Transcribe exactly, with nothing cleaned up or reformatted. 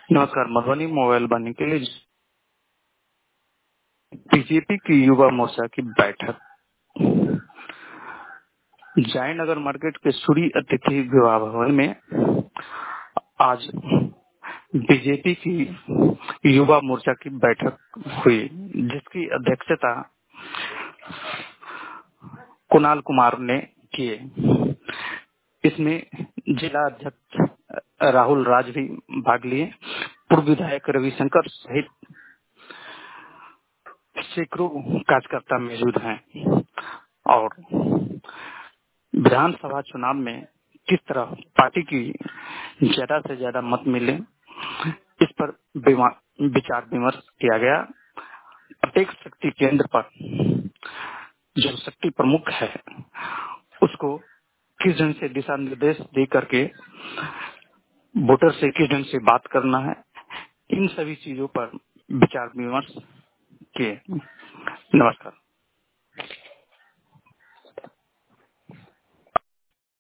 नमस्कार। मधुबनी मोबाइल बनने के लिए बीजेपी की युवा मोर्चा की बैठक जयनगर मार्केट के सूर्य अतिथि विवाह भवन में आज बीजेपी की युवा मोर्चा की बैठक हुई, जिसकी अध्यक्षता कुणाल कुमार ने किए। इसमें जिला अध्यक्ष राहुल राज भी भाग लिए। पूर्व विधायक रविशंकर सहित सैकड़ों कार्यकर्ता मौजूद हैं और विधानसभा चुनाव में किस तरह पार्टी की ज्यादा से ज्यादा मत मिले, इस पर विचार विमर्श किया गया। प्रत्येक शक्ति केंद्र पर जो शक्ति प्रमुख है उसको किस ढंग से दिशा निर्देश दे करके वोटर से किस ढंग से बात करना है, इन सभी चीजों पर विचार विमर्श किए। नमस्कार।